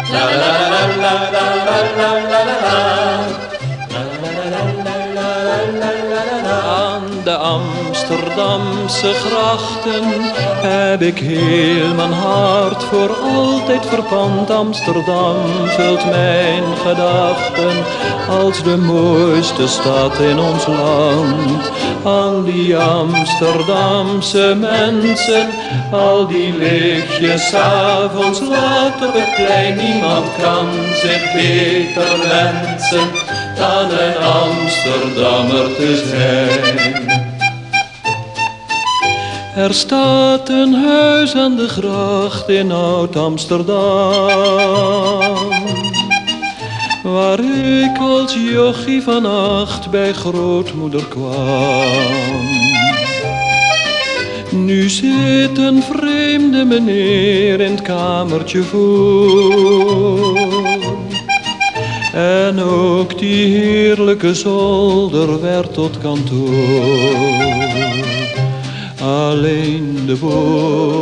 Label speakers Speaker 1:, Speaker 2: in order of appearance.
Speaker 1: La la la la la la la la la la. Aan de Amsterdamse grachten heb ik heel mijn hart voor altijd verpand. Amsterdam vult mijn gedachten als de mooiste stad in ons land. Al die Amsterdamse mensen, al die lichtjes 's avonds laat op het plein. Niemand kan zich beter wensen dan een Amsterdammer te zijn. Er staat een huis aan de gracht in Oud-Amsterdam, waar ik als jochie van 8 bij grootmoeder kwam. Nu zit een vreemde meneer in het kamertje voor. En ook die heerlijke zolder werd tot kantoor. Alleen de